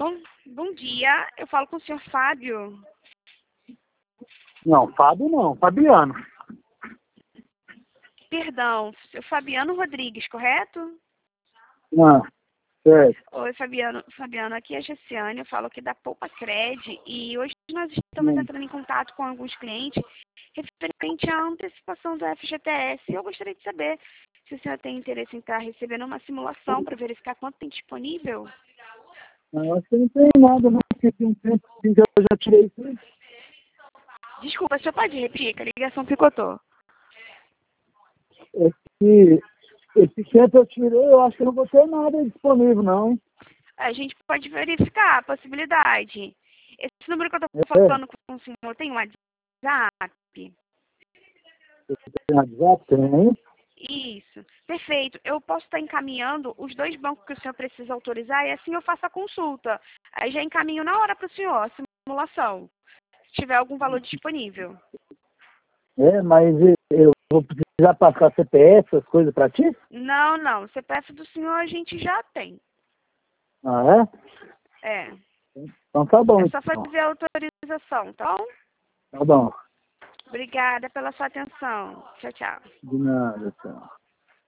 Bom dia, eu falo com o senhor Fábio. Não, Fábio não, Fabiano. Perdão, seu Fabiano Rodrigues, correto? Não, certo. Oi, Fabiano, aqui é a Gessiane, eu falo aqui da Poupa Cred e hoje nós estamos entrando em contato com alguns clientes referente à antecipação do FGTS. Eu gostaria de saber se o senhor tem interesse em estar recebendo uma simulação para verificar quanto tem disponível. Não, acho que não tem nada, não, porque tem um tempo que eu já tirei isso aí. Desculpa, o senhor pode repetir, que a ligação picotou. Esse tempo eu tirei, eu acho que não vou ter nada disponível, não, hein? A gente pode verificar a possibilidade. Esse número que eu estou É, falando com o senhor tem um WhatsApp? você tem WhatsApp, tem? Isso, perfeito. Eu posso estar encaminhando os 2 bancos que o senhor precisa autorizar e assim eu faço a consulta. Aí já encaminho na hora para o senhor a simulação, se tiver algum valor disponível. Mas eu vou precisar passar CPF, essas coisas pra ti? Não, CPF do senhor a gente já tem. Ah, é? É, Então tá bom, é só então. fazer a autorização, tá bom? Tá bom. Obrigada pela sua atenção. Tchau, tchau. De nada, tchau.